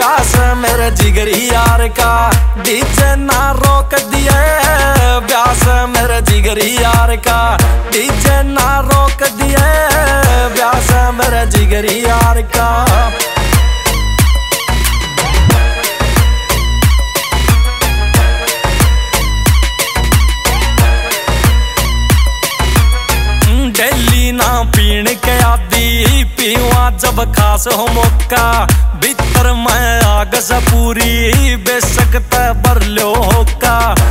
ब्यास मेरे जिगरी यार का डीजे ना रोक दिए। ब्यास मेरे जिगरी यार का डीजे ना रोक दिए। ब्यास मेरे जिगरी यार का डेली ना पीण के आदि पीवा जब खास हो मौका। भीतर मैं आग से पूरी बेशक ते भर लो होका।